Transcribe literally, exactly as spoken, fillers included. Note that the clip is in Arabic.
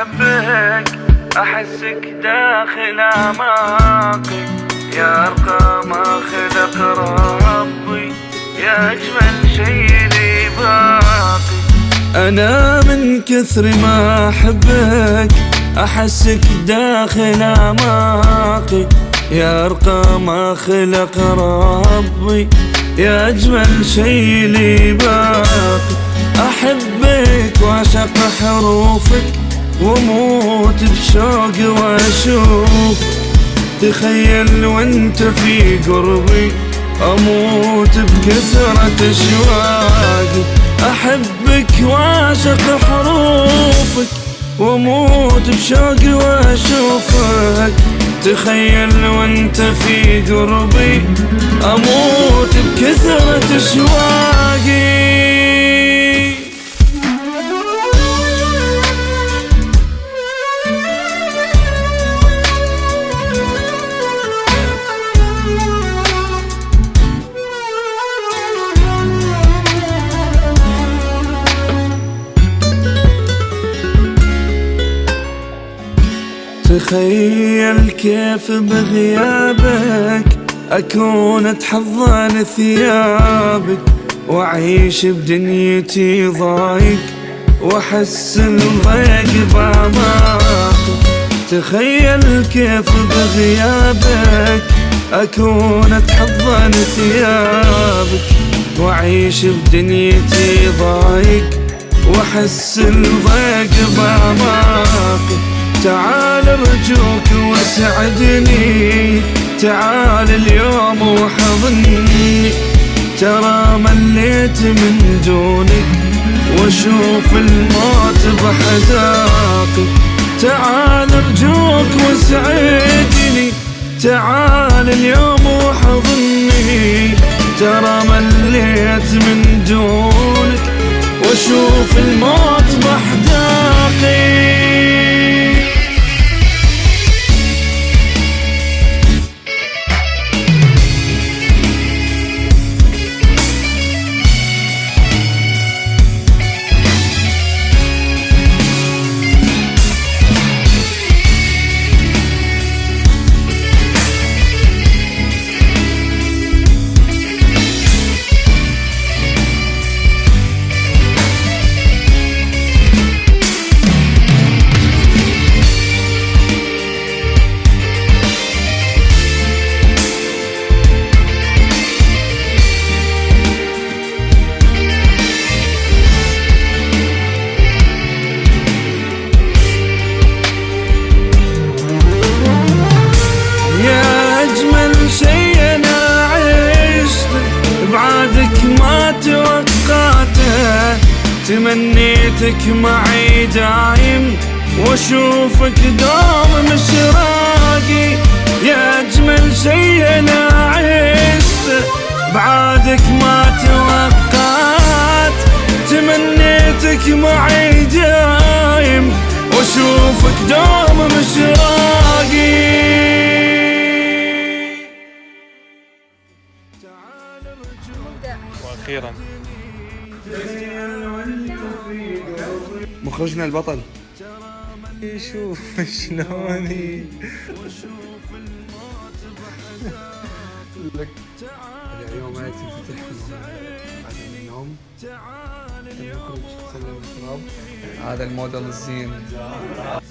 أحبك أحسك داخل أعماقي، يا أرقى ما خلق ربي، يا أجمل شي لي باقي. أنا من كثر ما أحبك أحسك داخل أعماقي، يا أرقى ما خلق ربي، يا أجمل شي لي باقي. أحبك وأعشق حروفك وأموت بشوق وأشوفك، تخيل وأنت في قربي أموت بكثرة أشواقي. أحبك وأعشق حروفك وأموت بشوق وأشوفك، تخيل وأنت في قربي أموت بكثرة أشواقي. تخيل كيف بغيابك أكون أتحضن ثيابك، وأعيش بدنيتي ضايق وأحس الضيق بأعماقك. تخيل كيف بغيابك أكون أتحضن ثيابك، وأعيش بدنيتي ضايق وأحس الضيق بأعماقك. تعال ارجوك واسعدني، تعال اليوم وحضني، ترى مليت من دونك واشوف الموت بحداقي. تعال ارجوك واسعدني، تعال اليوم وحضني، ترى مليت من دونك واشوف الموت بحداقي. ما توقعته تمنيتك معي دايم واشوفك دوم مشراقي، يا اجمل شي انا عشته بعادك ما توقعت. تمنيتك معي دايم واشوفك دوم مشراقي. واخيرا مخرجنا البطل شوف شلوني لك اليوم ما تنفتح بعد اليوم نخرج نسلم الشباب. هذا الموديل الزين